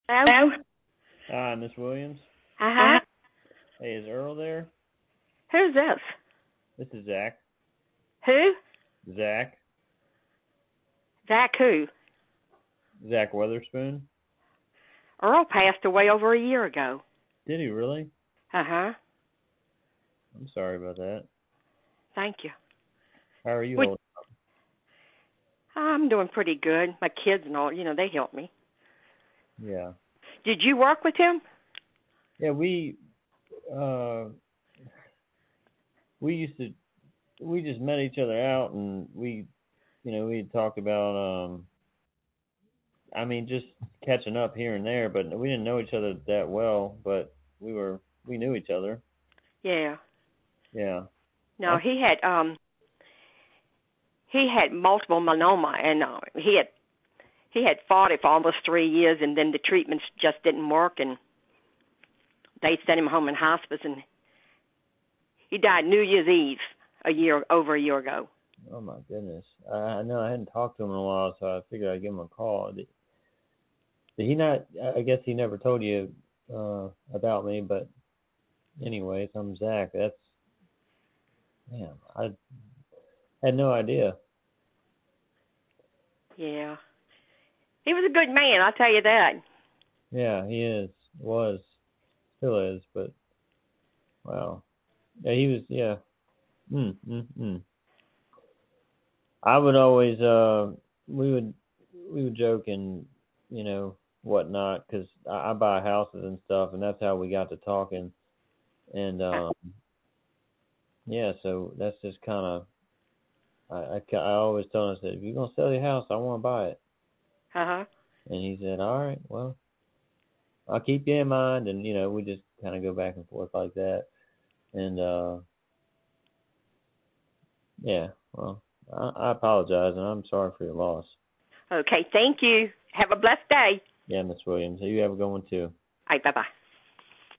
Hello? Hi, Miss Williams. Uh-huh. Hey, is Earl there? Who's this? This is Zach. Who? Zach. Zach who? Zach Weatherspoon. Earl passed away over a year ago. Did he really? Uh-huh. I'm sorry about that. Thank you. How are you What? holding? I'm doing pretty good. My kids and all, they help me. Yeah. Did you work with him? Yeah, we just met each other out, and we had talked about just catching up here and there, but we didn't know each other that well, but we knew each other. Yeah. Yeah. No, he had multiple myeloma, and he had fought it for almost 3 years, and then the treatments just didn't work, and they sent him home in hospice, and he died New Year's Eve over a year ago. Oh my goodness. I know I hadn't talked to him in a while, so I figured I'd give him a call. Did he not? I guess he never told you about me, but anyways, I'm Zach. I had no idea. Yeah. He was a good man, I'll tell you that. Yeah, he still is, but wow. Yeah, he was. Yeah. I would always we would joke and whatnot, because I buy houses and stuff, and that's how we got to talking, and yeah, so that's just kind of I always tell him, I said, if you're gonna sell your house, I want to buy it. Uh-huh. And he said, all right, well, I'll keep you in mind, and we just kind of go back and forth like that, and yeah, well, I apologize, and I'm sorry for your loss. Okay, thank you. Have a blessed day. Yeah, Miss Williams, you have a good one too. All right, bye-bye.